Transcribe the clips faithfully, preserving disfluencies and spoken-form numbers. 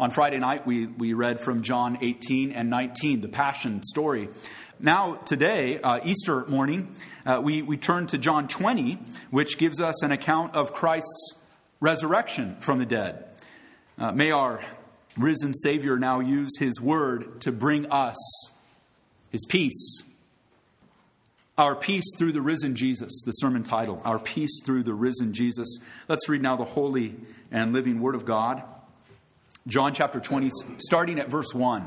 On Friday night, we, we read from John eighteen and nineteen, the Passion story. Now, today, uh, Easter morning, uh, we, we turn to John twenty, which gives us an account of Christ's resurrection from the dead. Uh, may our risen Savior now use His word to bring us His peace. Our peace through the risen Jesus, the sermon title, Our Peace Through the Risen Jesus. Let's read now the holy and living word of God. John chapter twenty, starting at verse one.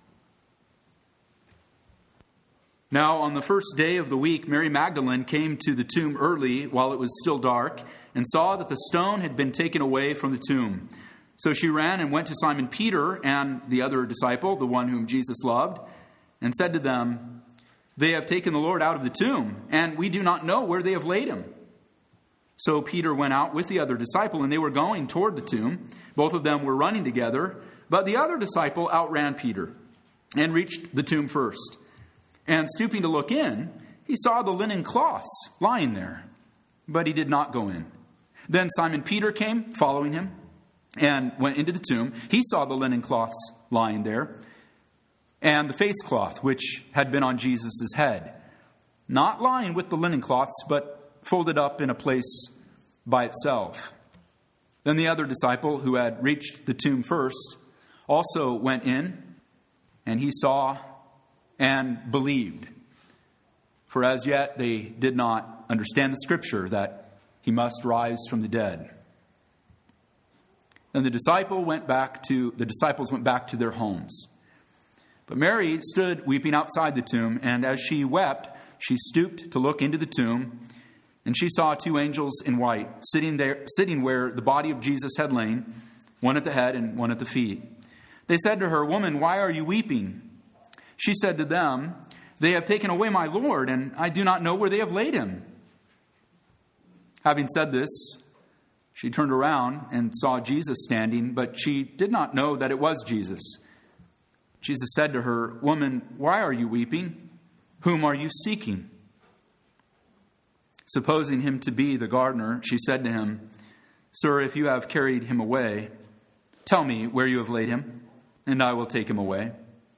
Now, on the first day of the week, Mary Magdalene came to the tomb early while it was still dark and saw that the stone had been taken away from the tomb. So she ran and went to Simon Peter and the other disciple, the one whom Jesus loved, and said to them, "They have taken the Lord out of the tomb, and we do not know where they have laid him." So Peter went out with the other disciple, and they were going toward the tomb. Both of them were running together, but the other disciple outran Peter and reached the tomb first. And stooping to look in, he saw the linen cloths lying there, but he did not go in. Then Simon Peter came, following him, and went into the tomb. He saw the linen cloths lying there, and the face cloth which had been on Jesus' head, not lying with the linen cloths, but folded up in a place by itself. Then the other disciple, who had reached the tomb first, also went in, and he saw and believed. For as yet they did not understand the scripture that he must rise from the dead. Then the disciple went back to the disciples went back to their homes. But Mary stood weeping outside the tomb, and as she wept, she stooped to look into the tomb, and she saw two angels in white sitting there, sitting where the body of Jesus had lain, one at the head and one at the feet. They said to her, "Woman, why are you weeping?" She said to them, "They have taken away my Lord, and I do not know where they have laid him." Having said this, she turned around and saw Jesus standing, but she did not know that it was Jesus. Jesus said to her, "Woman, why are you weeping? Whom are you seeking?" Supposing him to be the gardener, she said to him, "Sir, if you have carried him away, tell me where you have laid him, and I will take him away."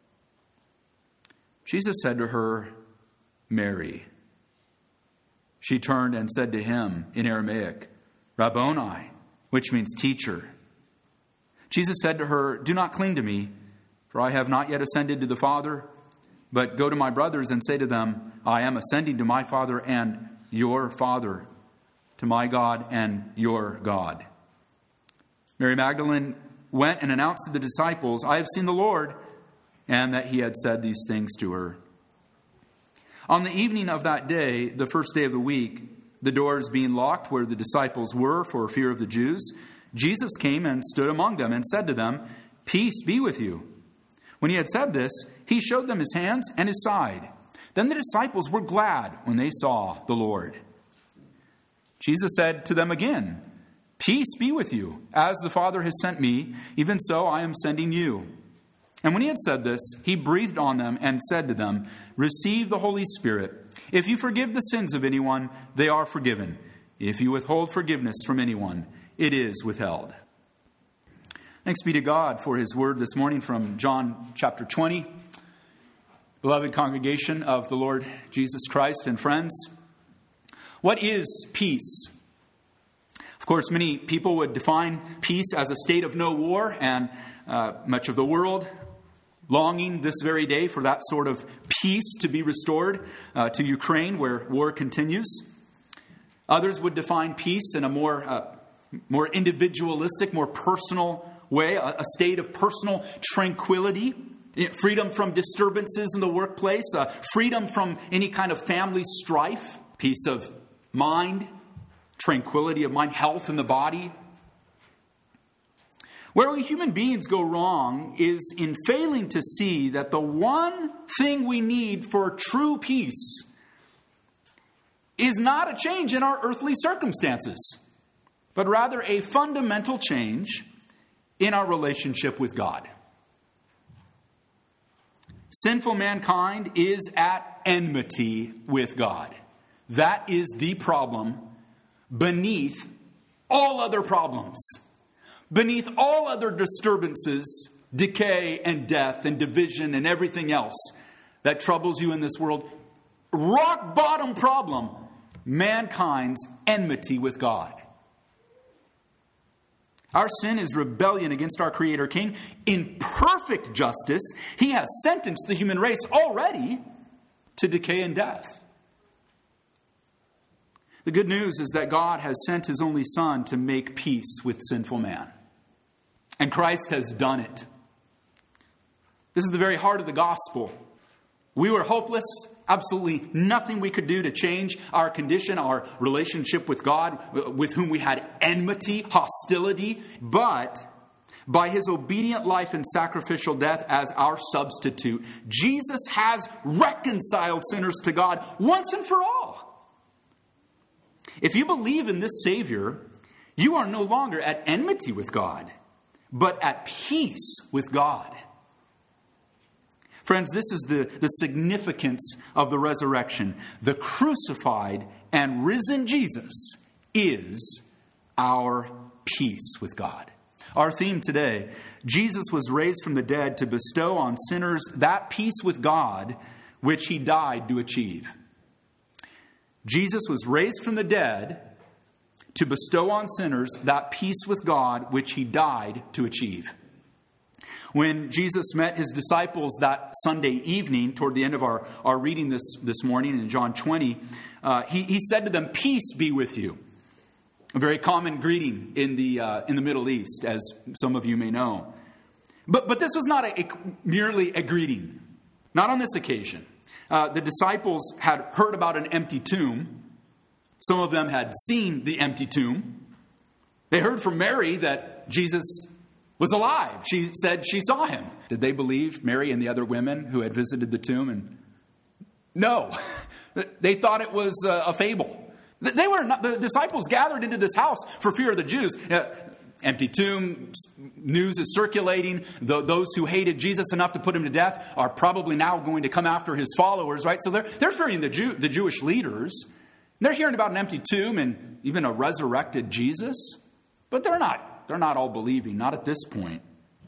Jesus said to her, "Mary." She turned and said to him in Aramaic, "Rabboni," which means teacher. Jesus said to her, "Do not cling to me, for I have not yet ascended to the Father, but go to my brothers and say to them, I am ascending to my Father and your Father, to my God and your God." Mary Magdalene went and announced to the disciples, "I have seen the Lord," and that he had said these things to her. On the evening of that day, the first day of the week, the doors being locked where the disciples were for fear of the Jews, Jesus came and stood among them and said to them, "Peace be with you." When he had said this, he showed them his hands and his side. Then the disciples were glad when they saw the Lord. Jesus said to them again, "Peace be with you. As the Father has sent me, even so I am sending you." And when he had said this, he breathed on them and said to them, "Receive the Holy Spirit. If you forgive the sins of anyone, they are forgiven. If you withhold forgiveness from anyone, it is withheld." Thanks be to God for his word this morning from John chapter twenty. Beloved congregation of the Lord Jesus Christ and friends, what is peace? Of course, many people would define peace as a state of no war, and uh, much of the world longing this very day for that sort of peace to be restored uh, to Ukraine, where war continues. Others would define peace in a more, uh, more individualistic, more personal way, a, a state of personal tranquility. Freedom from disturbances in the workplace, uh, freedom from any kind of family strife, peace of mind, tranquility of mind, health in the body. Where we human beings go wrong is in failing to see that the one thing we need for true peace is not a change in our earthly circumstances, but rather a fundamental change in our relationship with God. Sinful mankind is at enmity with God. That is the problem beneath all other problems. beneath all other disturbances, decay and death and division and everything else that troubles you in this world, rock bottom problem, mankind's enmity with God. Our sin is rebellion against our Creator King. In perfect justice, He has sentenced the human race already to decay and death. The good news is that God has sent His only Son to make peace with sinful man. And Christ has done it. This is the very heart of the gospel. We were hopeless, absolutely nothing we could do to change our condition, our relationship with God, with whom we had enmity, hostility. But by His obedient life and sacrificial death as our substitute, Jesus has reconciled sinners to God once and for all. If you believe in this Savior, you are no longer at enmity with God, but at peace with God. Friends, this is the, the significance of the resurrection. The crucified and risen Jesus is our peace with God. Our theme today, Jesus was raised from the dead to bestow on sinners that peace with God which He died to achieve. Jesus was raised from the dead to bestow on sinners that peace with God which He died to achieve. When Jesus met His disciples that Sunday evening, toward the end of our, our reading this, this morning in John twenty, uh, he, he said to them, "Peace be with you." A very common greeting in the uh, in the Middle East, as some of you may know. But, but this was not a, a, merely a greeting. Not on this occasion. Uh, the disciples had heard about an empty tomb. Some of them had seen the empty tomb. They heard from Mary that Jesus was alive. She said she saw Him. Did they believe Mary and the other women who had visited the tomb? And no, they thought it was a fable. They were not, the disciples gathered into this house for fear of the Jews. Uh, empty tomb, news is circulating. The, those who hated Jesus enough to put Him to death are probably now going to come after His followers, right? So they're, they're fearing the Jew, the Jewish leaders. They're hearing about an empty tomb and even a resurrected Jesus, but they're not. They're not all believing, not at this point.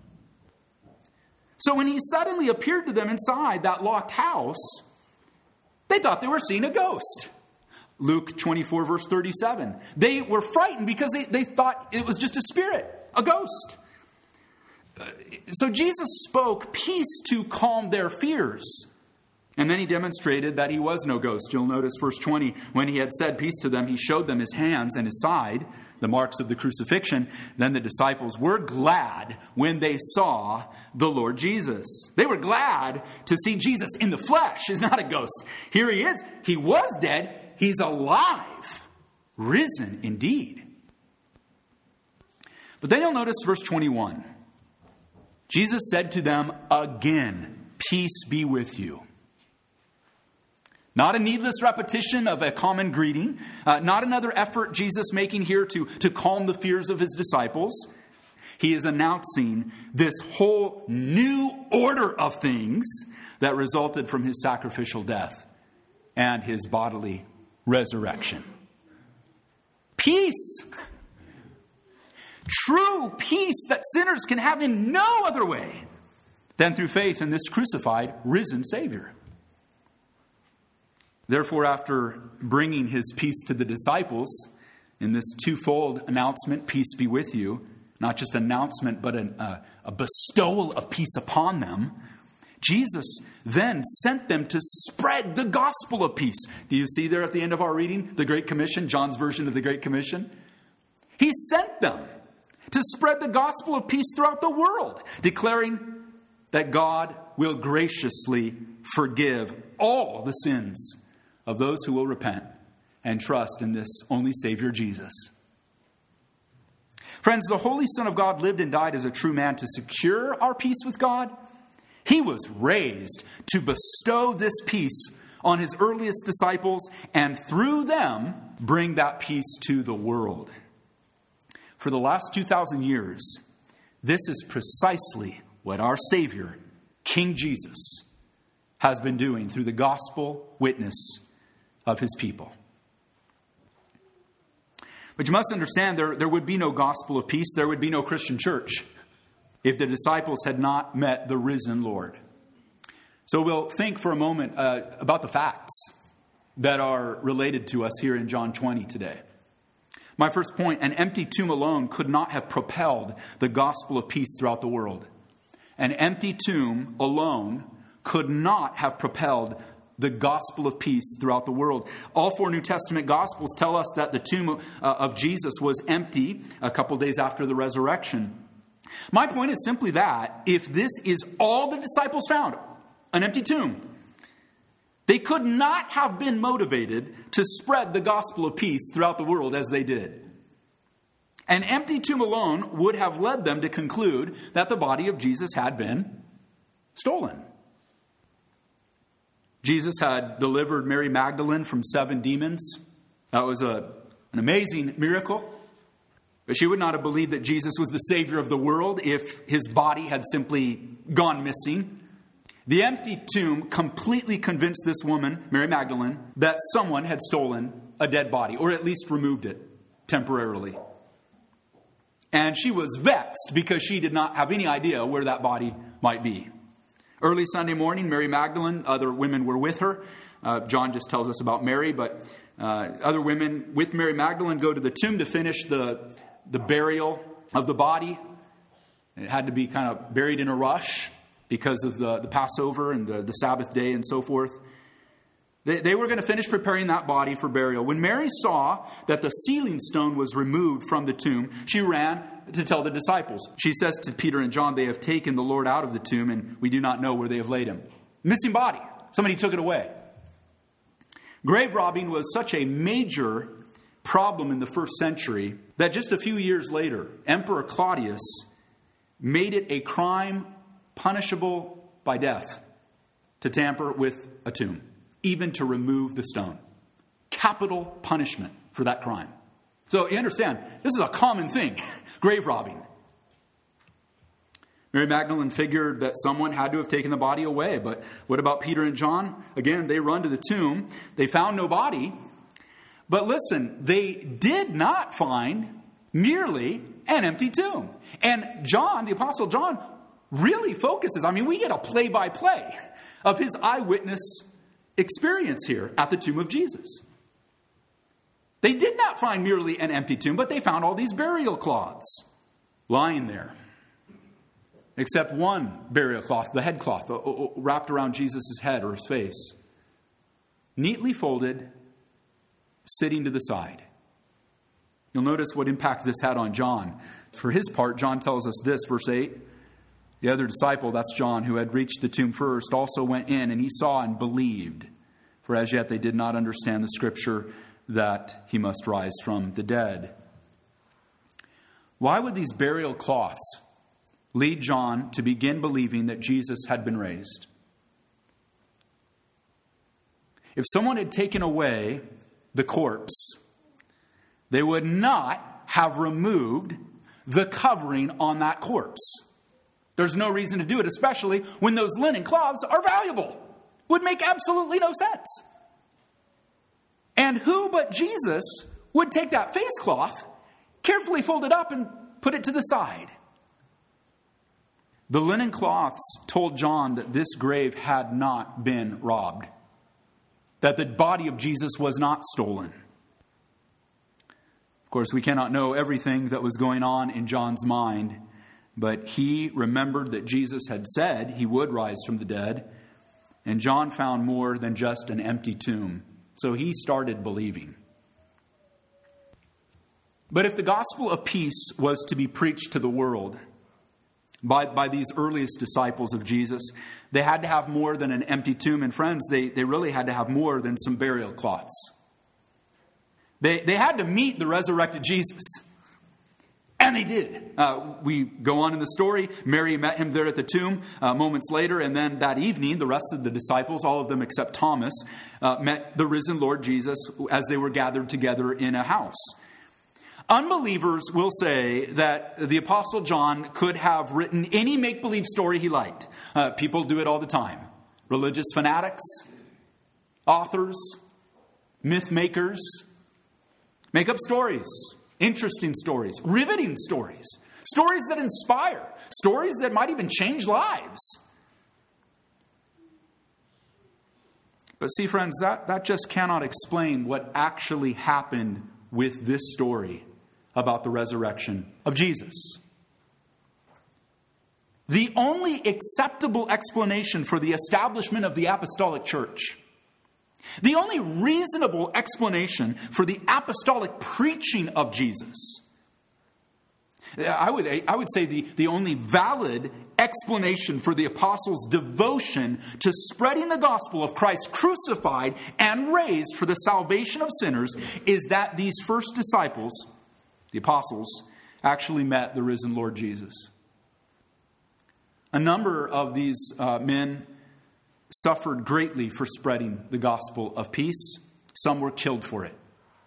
So when He suddenly appeared to them inside that locked house, they thought they were seeing a ghost. Luke twenty-four, verse thirty-seven. They were frightened because they, they thought it was just a spirit, a ghost. So Jesus spoke peace to calm their fears. And then He demonstrated that He was no ghost. You'll notice verse twenty, when He had said peace to them, He showed them His hands and His side, the marks of the crucifixion. Then the disciples were glad when they saw the Lord Jesus. They were glad to see Jesus in the flesh. He's not a ghost. Here He is. He was dead. He's alive. Risen indeed. But then you'll notice verse twenty-one. Jesus said to them again, "Peace be with you." Not a needless repetition of a common greeting. Uh, not another effort Jesus making here to, to calm the fears of His disciples. He is announcing this whole new order of things that resulted from His sacrificial death and His bodily resurrection. Peace. True peace that sinners can have in no other way than through faith in this crucified, risen Savior. Therefore, after bringing His peace to the disciples in this twofold announcement, peace be with you, not just announcement, but an, uh, a bestowal of peace upon them, Jesus then sent them to spread the gospel of peace. Do you see there at the end of our reading, the Great Commission, John's version of the Great Commission? He sent them to spread the gospel of peace throughout the world, declaring that God will graciously forgive all the sins of those who will repent and trust in this only Savior, Jesus. Friends, the Holy Son of God lived and died as a true man to secure our peace with God. He was raised to bestow this peace on His earliest disciples and through them bring that peace to the world. For the last two thousand years, this is precisely what our Savior, King Jesus, has been doing through the gospel witness of His people. But you must understand there, there would be no gospel of peace, there would be no Christian church if the disciples had not met the risen Lord. So we'll think for a moment uh, about the facts that are related to us here in John twenty today. My first point, an empty tomb alone could not have propelled the gospel of peace throughout the world. An empty tomb alone could not have propelled the gospel of peace throughout the world. All four New Testament gospels tell us that the tomb uh, of Jesus was empty a couple days after the resurrection. My point is simply that if this is all the disciples found, an empty tomb, they could not have been motivated to spread the gospel of peace throughout the world as they did. An empty tomb alone would have led them to conclude that the body of Jesus had been stolen. Jesus had delivered Mary Magdalene from seven demons. That was a, an amazing miracle. But she would not have believed that Jesus was the Savior of the world if his body had simply gone missing. The empty tomb completely convinced this woman, Mary Magdalene, that someone had stolen a dead body, or at least removed it temporarily. And she was vexed because she did not have any idea where that body might be. Early Sunday morning, Mary Magdalene, other women were with her. Uh, John just tells us about Mary, but uh, other women with Mary Magdalene go to the tomb to finish the, the burial of the body. It had to be kind of buried in a rush because of the, the Passover and the, the Sabbath day and so forth. They, they were going to finish preparing that body for burial. When Mary saw that the sealing stone was removed from the tomb, she ran to tell the disciples. She says to Peter and John, "They have taken the Lord out of the tomb, and we do not know where they have laid him." Missing body. Somebody took it away. Grave robbing was such a major problem in the first century that just a few years later, Emperor Claudius made it a crime punishable by death to tamper with a tomb, even to remove the stone. Capital punishment for that crime. So you understand, this is a common thing, grave robbing. Mary Magdalene figured that someone had to have taken the body away. But what about Peter and John? Again, they run to the tomb. They found no body. But listen, they did not find merely an empty tomb. And John, the Apostle John, really focuses. I mean, we get a play-by-play of his eyewitness experience here at the tomb of Jesus. They did not find merely an empty tomb, but they found all these burial cloths lying there. Except one burial cloth, the head cloth, wrapped around Jesus' head or his face. Neatly folded, sitting to the side. You'll notice what impact this had on John. For his part, John tells us this, verse eight. The other disciple, that's John, who had reached the tomb first, also went in, and he saw and believed. For as yet they did not understand the scripture that he must rise from the dead. Why would these burial cloths lead John to begin believing that Jesus had been raised? If someone had taken away the corpse, they would not have removed the covering on that corpse. There's no reason to do it, especially when those linen cloths are valuable. Would make absolutely no sense. And who but Jesus would take that face cloth, carefully fold it up, and put it to the side? The linen cloths told John that this grave had not been robbed, that the body of Jesus was not stolen. Of course, we cannot know everything that was going on in John's mind, but he remembered that Jesus had said he would rise from the dead, and John found more than just an empty tomb. So he started believing. But if the gospel of peace was to be preached to the world by, by these earliest disciples of Jesus, they had to have more than an empty tomb. And friends, they, they really had to have more than some burial cloths. They, they had to meet the resurrected Jesus. And they did. Uh, we go on in the story. Mary met him there at the tomb uh, moments later. And then that evening, the rest of the disciples, all of them except Thomas, uh, met the risen Lord Jesus as they were gathered together in a house. Unbelievers will say that the Apostle John could have written any make-believe story he liked. Uh, people do it all the time. Religious fanatics, authors, myth makers, make up stories Interesting stories, riveting stories, stories that inspire, stories that might even change lives. But see, friends, that, that just cannot explain what actually happened with this story about the resurrection of Jesus. The only acceptable explanation for the establishment of the apostolic church, the only reasonable explanation for the apostolic preaching of Jesus, I would, I would say the, the only valid explanation for the apostles' devotion to spreading the gospel of Christ crucified and raised for the salvation of sinners is that these first disciples, the apostles, actually met the risen Lord Jesus. A number of these uh, men suffered greatly for spreading the gospel of peace. Some were killed for it.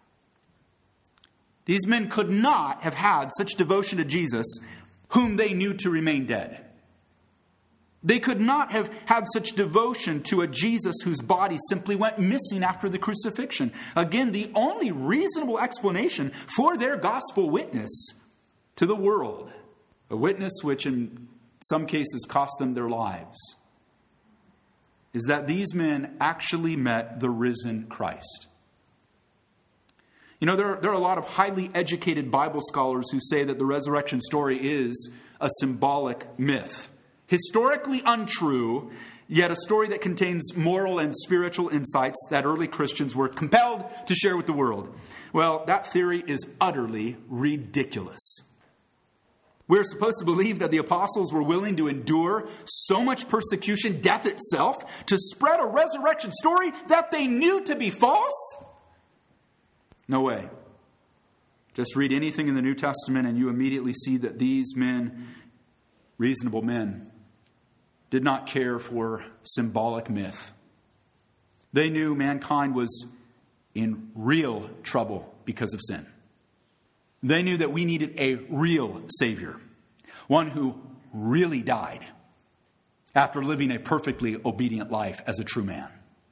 These men could not have had such devotion to Jesus, whom they knew to remain dead. They could not have had such devotion to a Jesus whose body simply went missing after the crucifixion. Again, the only reasonable explanation for their gospel witness to the world, a witness which in some cases cost them their lives, is that these men actually met the risen Christ. You know, there are, there are a lot of highly educated Bible scholars who say that the resurrection story is a symbolic myth. Historically untrue, yet a story that contains moral and spiritual insights that early Christians were compelled to share with the world. Well, that theory is utterly ridiculous. We're supposed to believe that the apostles were willing to endure so much persecution, death itself, to spread a resurrection story that they knew to be false? No way. Just read anything in the New Testament and you immediately see that these men, reasonable men, did not care for symbolic myth. They knew mankind was in real trouble because of sin. They knew that we needed a real Savior, one who really died after living a perfectly obedient life as a true man.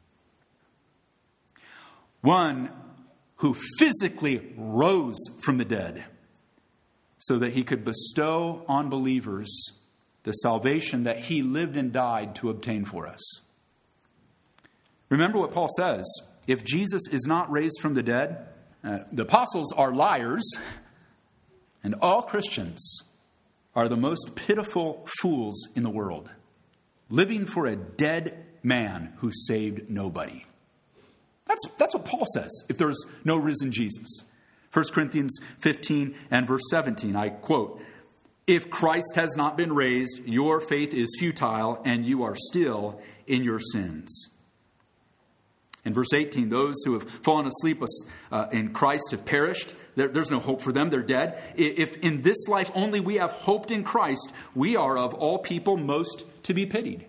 One who physically rose from the dead so that he could bestow on believers the salvation that he lived and died to obtain for us. Remember what Paul says. If Jesus is not raised from the dead, uh, the apostles are liars, and all Christians are the most pitiful fools in the world, living for a dead man who saved nobody. That's, that's what Paul says if there's no risen Jesus. First Corinthians fifteen and verse seventeen, I quote, "If Christ has not been raised, your faith is futile and you are still in your sins." In verse eighteen, those who have fallen asleep uh, in Christ have perished. There, there's no hope for them. They're dead. If in this life only we have hoped in Christ, we are of all people most to be pitied.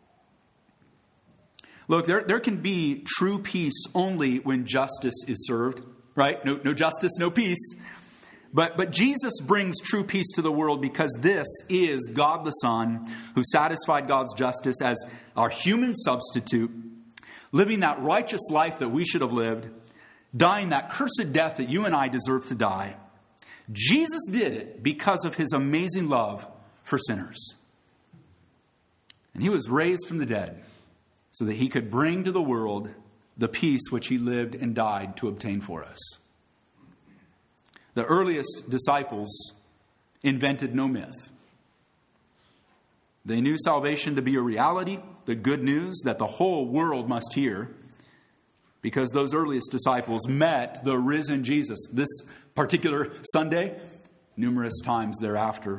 Look, there, there can be true peace only when justice is served, right? No, no justice, no peace. But, but Jesus brings true peace to the world because this is God the Son who satisfied God's justice as our human substitute, living that righteous life that we should have lived, dying that cursed death that you and I deserve to die. Jesus did it because of his amazing love for sinners. And he was raised from the dead so that he could bring to the world the peace which he lived and died to obtain for us. The earliest disciples invented no myth. They knew salvation to be a reality, the good news that the whole world must hear, because those earliest disciples met the risen Jesus this particular Sunday, numerous times thereafter.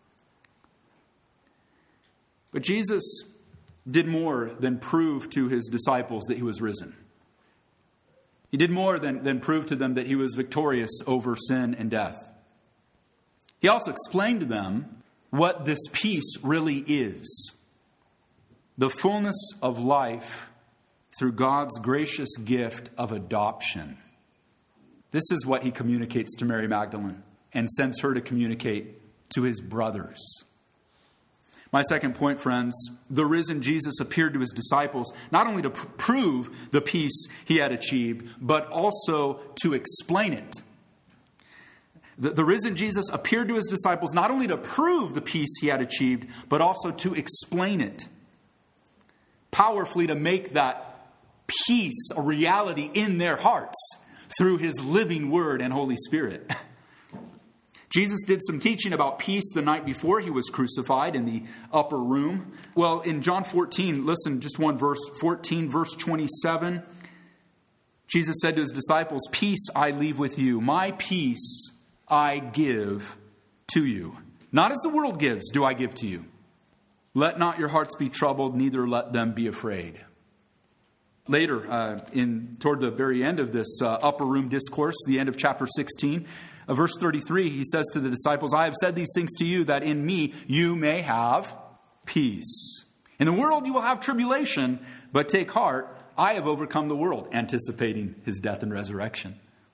But Jesus did more than prove to his disciples that he was risen. He did more than, than prove to them that he was victorious over sin and death. He also explained to them what this peace really is. The fullness of life through God's gracious gift of adoption. This is what he communicates to Mary Magdalene and sends her to communicate to his brothers. My second point, friends, the risen Jesus appeared to his disciples not only to pr- prove the peace he had achieved, but also to explain it. The, the risen Jesus appeared to his disciples not only to prove the peace he had achieved, but also to explain it. Powerfully to make that peace a reality in their hearts through his living word and Holy Spirit. Jesus did some teaching about peace the night before he was crucified in the upper room. Well, in John fourteen, listen, just one verse, fourteen, verse twenty-seven. Jesus said to his disciples, "Peace I leave with you. My peace I give to you. Not as the world gives, do I give to you. Let not your hearts be troubled, neither let them be afraid." Later, uh, in toward the very end of this uh, upper room discourse, the end of chapter sixteen, uh, verse thirty-three, he says to the disciples, "I have said these things to you, that in me you may have peace. In the world you will have tribulation, but take heart, I have overcome the world," anticipating his death and resurrection.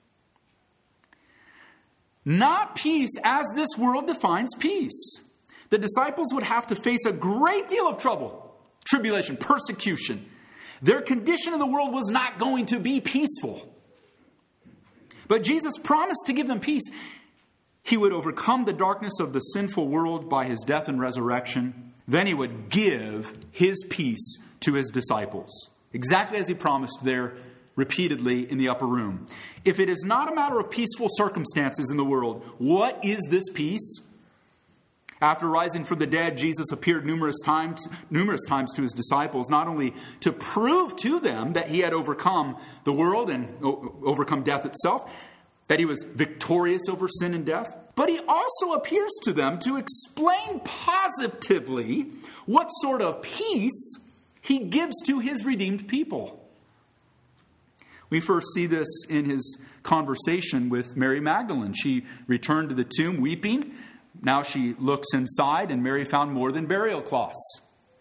Not peace as this world defines peace. The disciples would have to face a great deal of trouble, tribulation, persecution. Their condition in the world was not going to be peaceful. But Jesus promised to give them peace. He would overcome the darkness of the sinful world by his death and resurrection. Then he would give his peace to his disciples, exactly as he promised there repeatedly in the upper room. If it is not a matter of peaceful circumstances in the world, what is this peace? After rising from the dead, Jesus appeared numerous times, numerous times to his disciples, not only to prove to them that he had overcome the world and o- overcome death itself, that he was victorious over sin and death, but he also appears to them to explain positively what sort of peace he gives to his redeemed people. We first see this in his conversation with Mary Magdalene. She returned to the tomb weeping. Now she looks inside, and Mary found more than burial cloths.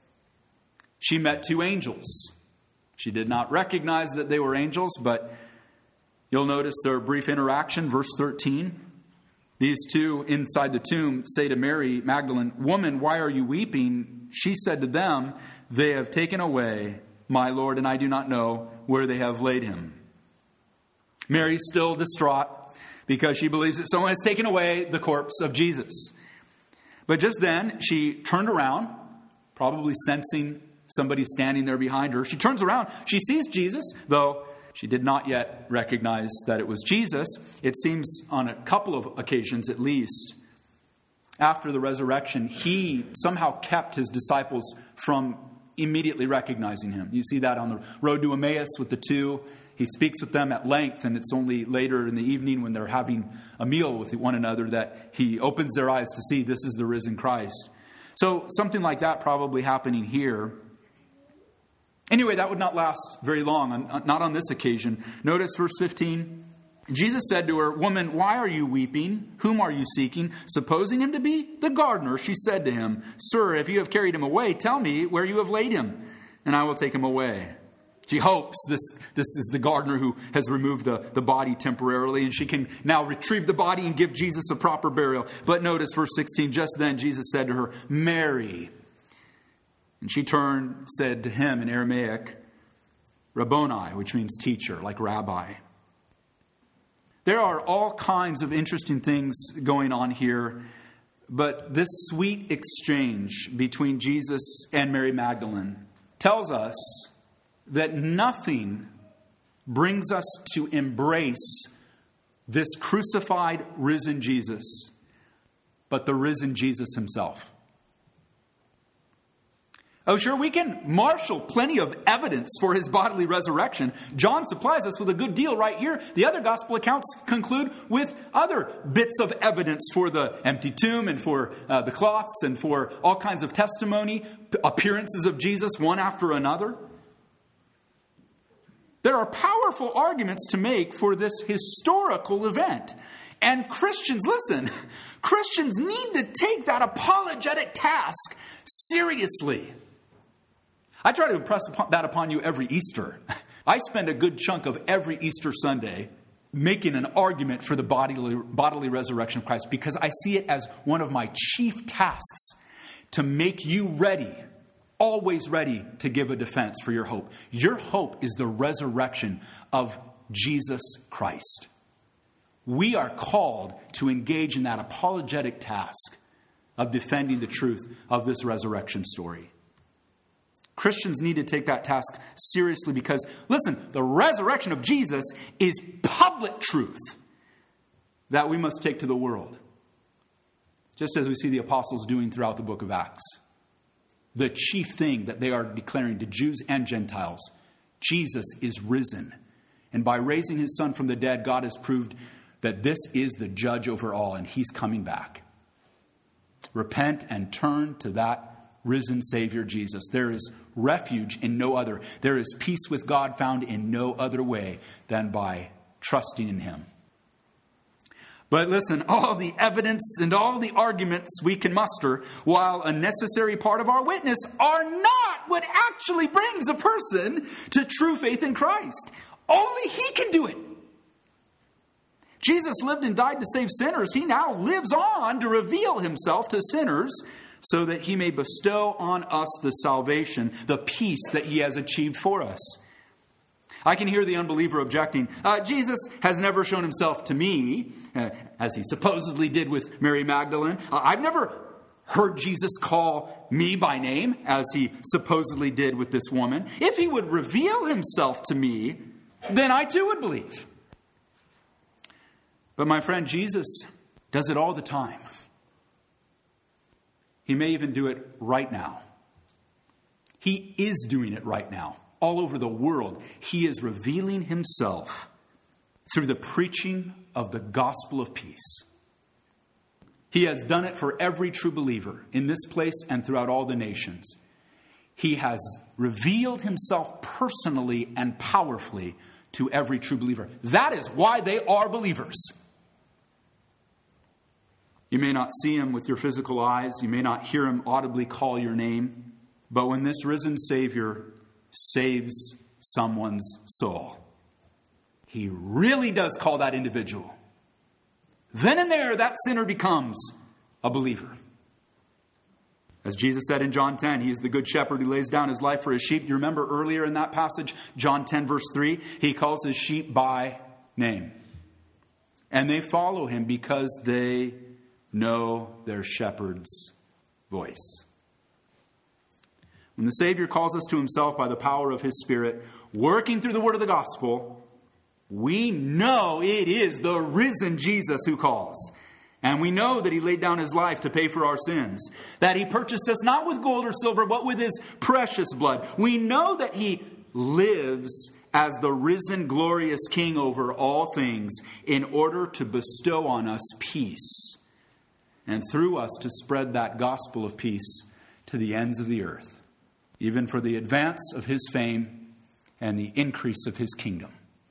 She met two angels. She did not recognize that they were angels, but you'll notice their brief interaction, verse thirteen. These two inside the tomb say to Mary Magdalene, "Woman, why are you weeping?" She said to them, "They have taken away my Lord, and I do not know where they have laid him." Mary's still distraught because she believes that someone has taken away the corpse of Jesus. But just then, she turned around, probably sensing somebody standing there behind her. She turns around. She sees Jesus, though she did not yet recognize that it was Jesus. It seems on a couple of occasions at least, after the resurrection, he somehow kept his disciples from immediately recognizing him. You see that on the road to Emmaus with the two. He speaks with them at length, and it's only later in the evening when they're having a meal with one another that he opens their eyes to see this is the risen Christ. So something like that probably happening here. Anyway, that would not last very long, not on this occasion. Notice verse fifteen. Jesus said to her, "Woman, why are you weeping? Whom are you seeking?" Supposing him to be the gardener, she said to him, "Sir, if you have carried him away, tell me where you have laid him, and I will take him away." She hopes this, this is the gardener who has removed the, the body temporarily, and she can now retrieve the body and give Jesus a proper burial. But notice verse sixteen, just then Jesus said to her, "Mary." And she turned, said to him in Aramaic, "Rabboni," which means teacher, like rabbi. There are all kinds of interesting things going on here, but this sweet exchange between Jesus and Mary Magdalene tells us that nothing brings us to embrace this crucified, risen Jesus, but the risen Jesus himself. Oh, sure, we can marshal plenty of evidence for his bodily resurrection. John supplies us with a good deal right here. The other gospel accounts conclude with other bits of evidence for the empty tomb and for uh, the cloths and for all kinds of testimony, appearances of Jesus one after another. There are powerful arguments to make for this historical event. And Christians, listen, Christians need to take that apologetic task seriously. I try to impress that upon you every Easter. I spend a good chunk of every Easter Sunday making an argument for the bodily, bodily resurrection of Christ because I see it as one of my chief tasks to make you ready, always ready to give a defense for your hope. Your hope is the resurrection of Jesus Christ. We are called to engage in that apologetic task of defending the truth of this resurrection story. Christians need to take that task seriously because, listen, the resurrection of Jesus is public truth that we must take to the world. Just as we see the apostles doing throughout the book of Acts. The chief thing that they are declaring to Jews and Gentiles, Jesus is risen. And by raising his son from the dead, God has proved that this is the judge over all and he's coming back. Repent and turn to that risen Savior Jesus. There is refuge in no other. There is peace with God found in no other way than by trusting in him. But listen, all the evidence and all the arguments we can muster, while a necessary part of our witness, are not what actually brings a person to true faith in Christ. Only he can do it. Jesus lived and died to save sinners. He now lives on to reveal himself to sinners so that he may bestow on us the salvation, the peace that he has achieved for us. I can hear the unbeliever objecting, uh, Jesus has never shown himself to me, uh, as he supposedly did with Mary Magdalene. Uh, I've never heard Jesus call me by name, as he supposedly did with this woman. If he would reveal himself to me, then I too would believe. But my friend, Jesus does it all the time. He may even do it right now. He is doing it right now. All over the world, he is revealing himself through the preaching of the gospel of peace. He has done it for every true believer in this place and throughout all the nations. He has revealed himself personally and powerfully to every true believer. That is why they are believers. You may not see him with your physical eyes. You may not hear him audibly call your name. But when this risen Savior saves someone's soul, he really does call that individual. Then and there, that sinner becomes a believer. As Jesus said in John ten, he is the good shepherd who lays down his life for his sheep. You remember earlier in that passage, John ten verse three, he calls his sheep by name. And they follow him because they know their shepherd's voice. When the Savior calls us to himself by the power of his Spirit, working through the word of the gospel, we know it is the risen Jesus who calls. And we know that he laid down his life to pay for our sins. That he purchased us not with gold or silver, but with his precious blood. We know that he lives as the risen, glorious King over all things in order to bestow on us peace. And through us to spread that gospel of peace to the ends of the earth. Even for the advance of his fame and the increase of his kingdom.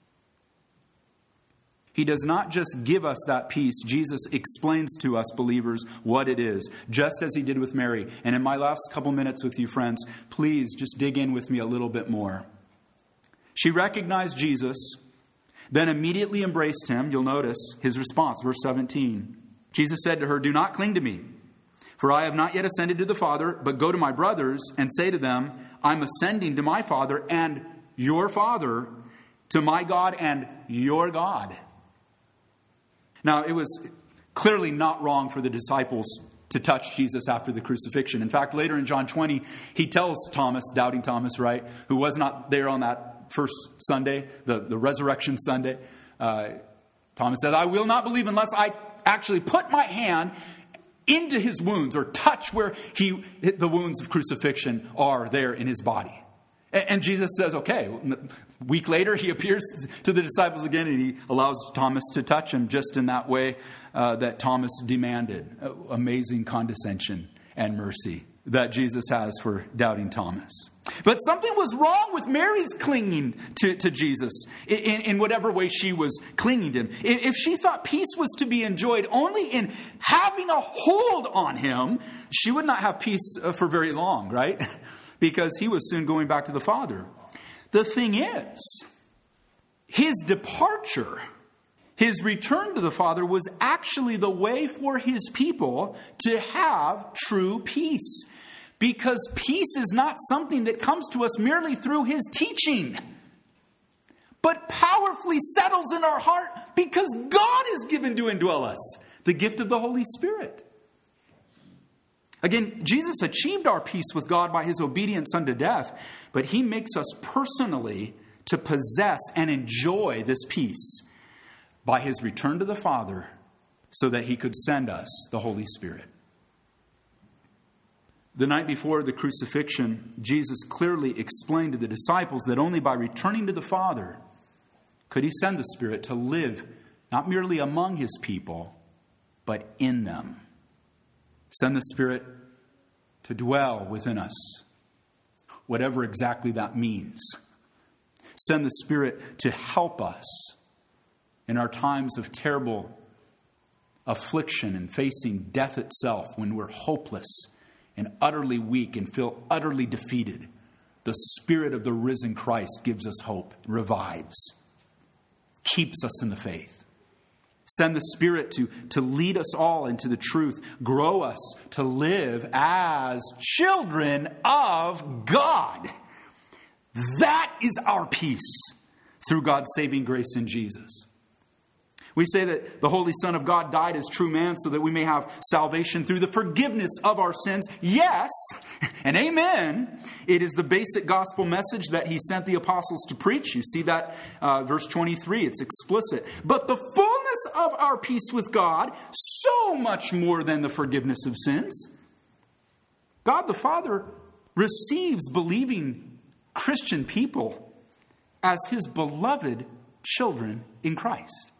He does not just give us that peace. Jesus explains to us believers what it is, just as he did with Mary. And in my last couple minutes with you, friends, please just dig in with me a little bit more. She recognized Jesus, then immediately embraced him. You'll notice his response, verse seventeen. Jesus said to her, "Do not cling to me, for I have not yet ascended to the Father, but go to my brothers and say to them, I'm ascending to my Father and your Father, to my God and your God." Now, it was clearly not wrong for the disciples to touch Jesus after the crucifixion. In fact, later in John twenty, he tells Thomas, doubting Thomas, right, who was not there on that first Sunday, the, the resurrection Sunday. Uh, Thomas said, "I will not believe unless I actually put my hand into his wounds," or touch where he the wounds of crucifixion are there in his body. And, and Jesus says, okay. A week later, he appears to the disciples again, and he allows Thomas to touch him just in that way uh, that Thomas demanded. Uh, amazing condescension and mercy that Jesus has for doubting Thomas. But something was wrong with Mary's clinging to, to Jesus in, in whatever way she was clinging to him. If she thought peace was to be enjoyed only in having a hold on him, she would not have peace for very long, right? Because he was soon going back to the Father. The thing is, his departure, his return to the Father, was actually the way for his people to have true peace. Because peace is not something that comes to us merely through his teaching, but powerfully settles in our heart Because God is given to indwell us, the gift of the Holy Spirit. Again, Jesus achieved our peace with God by his obedience unto death, but he makes us personally to possess and enjoy this peace by his return to the Father so that he could send us the Holy Spirit. The night before the crucifixion, Jesus clearly explained to the disciples that only by returning to the Father could he send the Spirit to live not merely among his people, but in them. Send the Spirit to dwell within us, whatever exactly that means. Send the Spirit to help us in our times of terrible affliction and facing death itself, when we're hopeless and utterly weak and feel utterly defeated. The Spirit of the risen Christ gives us hope, revives, keeps us in the faith. Send the Spirit to, to lead us all into the truth, grow us to live as children of God. That is our peace through God's saving grace in Jesus. We say that the Holy Son of God died as true man so that we may have salvation through the forgiveness of our sins. Yes, and amen. It is the basic gospel message that he sent the apostles to preach. You see that uh, verse twenty-three, it's explicit. But the fullness of our peace with God, so much more than the forgiveness of sins. God the Father receives believing Christian people as his beloved children in Christ.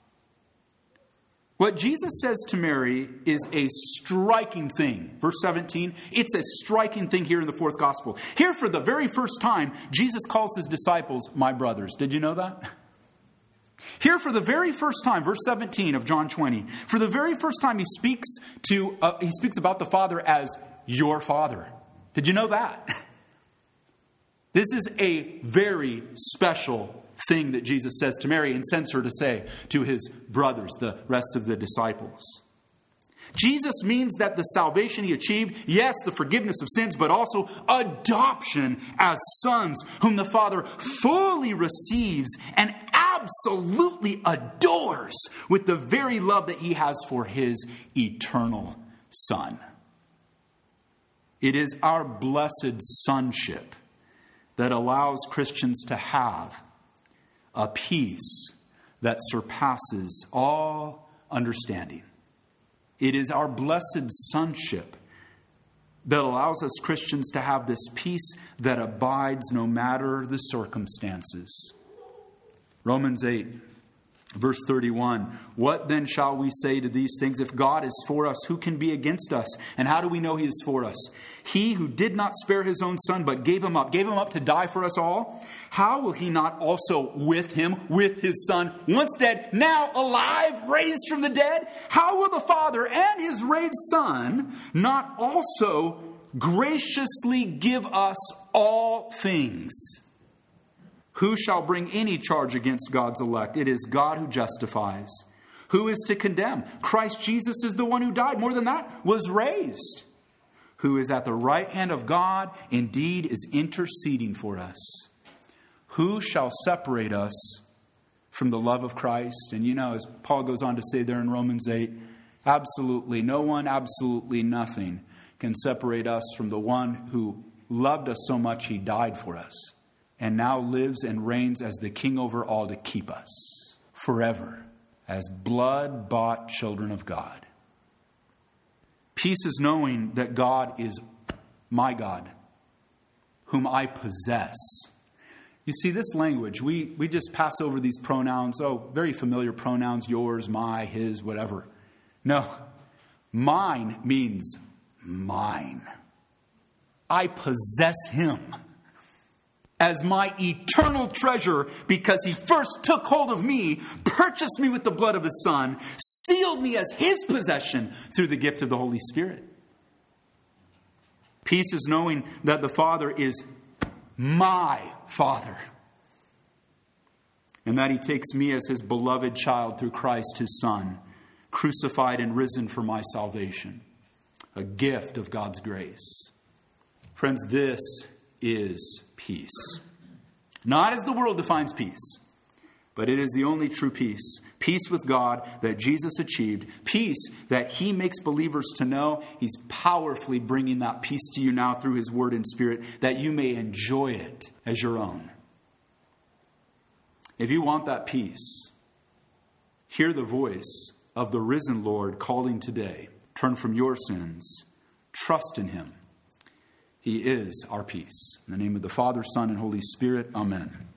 What Jesus says to Mary is a striking thing. Verse seventeen, it's a striking thing here in the fourth gospel. Here for the very first time, Jesus calls his disciples my brothers. Did you know that? Here for the very first time, verse seventeen of John twenty, for the very first time he speaks to uh, he speaks about the Father as your Father. Did you know that? This is a very special thing that Jesus says to Mary and sends her to say to his brothers, the rest of the disciples. Jesus means that the salvation he achieved, yes, the forgiveness of sins, but also adoption as sons whom the Father fully receives and absolutely adores with the very love that he has for his eternal Son. It is our blessed sonship that allows Christians to have a peace that surpasses all understanding. It is our blessed sonship that allows us Christians to have this peace that abides no matter the circumstances. Romans eight, verse thirty-one. What then shall we say to these things? If God is for us, who can be against us? And how do we know he is for us? He who did not spare his own Son, but gave him up, gave him up to die for us all. How will he not also with him, with his Son, once dead, now alive, raised from the dead? How will the Father and his raised Son not also graciously give us all things? Who shall bring any charge against God's elect? It is God who justifies. Who is to condemn? Christ Jesus is the one who died. More than that, was raised. Who is at the right hand of God, indeed is interceding for us. Who shall separate us from the love of Christ? And you know, as Paul goes on to say there in Romans eight, absolutely no one, absolutely nothing can separate us from the one who loved us so much he died for us, and now lives and reigns as the King over all to keep us forever as blood-bought children of God. Peace is knowing that God is my God, whom I possess. You see, this language, we, we just pass over these pronouns. Oh, very familiar pronouns, yours, my, his, whatever. No, mine means mine. I possess him as my eternal treasure because he first took hold of me, purchased me with the blood of his Son, sealed me as his possession through the gift of the Holy Spirit. Peace is knowing that the Father is my Father, and that he takes me as his beloved child through Christ, his Son, crucified and risen for my salvation. A gift of God's grace. Friends, this is peace. Not as the world defines peace, But it is the only true peace. Peace with God that Jesus achieved. Peace that he makes believers to know. He's powerfully bringing that peace to you now through his word and spirit, that you may enjoy it as your own. If you want that peace, hear the voice of the risen Lord calling today. Turn from your sins. Trust in him. He is our peace. In the name of the Father, Son, and Holy Spirit, amen.